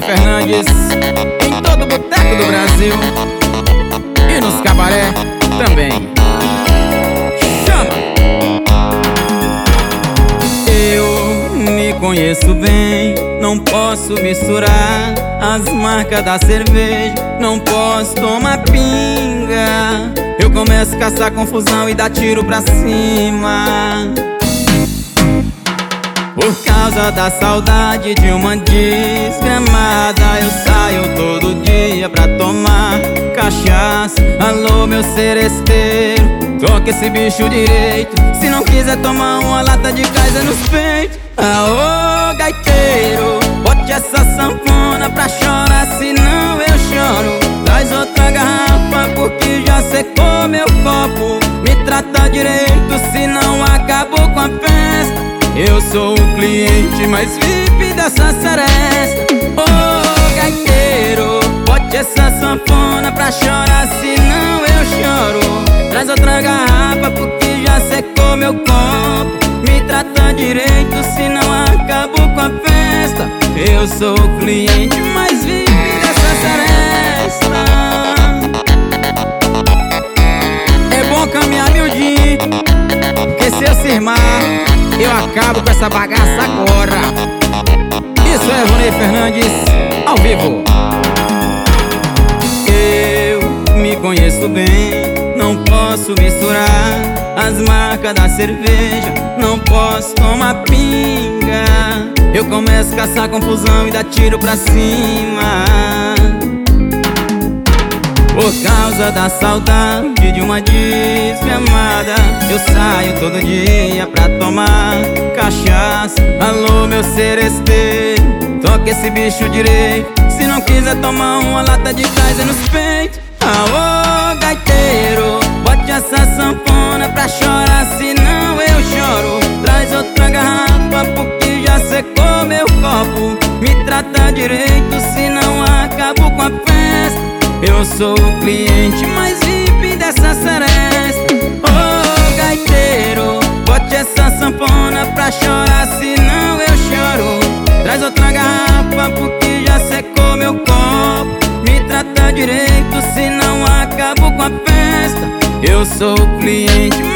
Fernandes em todo boteco do Brasil e nos cabaré também. Chama! Eu me conheço bem, não posso misturar as marcas da cerveja, não posso tomar pinga. Eu começo a caçar confusão e dar tiro pra cima. Por causa da saudade de uma desgramada, eu saio todo dia pra tomar cachaça. Alô, meu seresteiro, toca esse bicho direito. Se não quiser tomar uma lata de Kaiser nos peitos. Aô, gaiteiro, bote essa sanfona pra chorar, senão eu choro. Traz outra garrafa porque já secou meu copo. Me trata direito, senão acabou com a festa. Eu sou o cliente mais VIP dessa seresta. Ô, gaiteiro, bote essa sanfona pra chorar, senão eu choro. Traz outra garrafa porque já secou meu copo. Me trata direito, senão acabou com a festa. Eu sou o cliente mais VIP dessa seresta. É bom caminhar miudinho, porque se eu cismar, eu acabo com essa bagaça agora. Isso é Ronei Fernandes, ao vivo. Eu me conheço bem, não posso misturar as marcas da cerveja, não posso tomar pinga. Eu começo a caçar confusão e dar tiro pra cima. Por causa da saudade de uma desgramada, eu saio todo dia pra tomar cachaça. Alô, meu seresteiro, toca esse bicho direito. Se não quiser tomar uma lata de Kaiser nos peitos. Aô, gaiteiro, bote essa sanfona pra chorar, senão eu choro. Traz outra garrafa porque já secou meu copo. Me trata direito, senão acabo com a festa. Eu sou o cliente mais VIP dessa seresta. Ô, gaiteiro, bote essa sanfona pra chorar, senão eu choro. Traz outra garrafa porque já secou meu copo. Me trata direito, senão acabo com a festa. Eu sou o cliente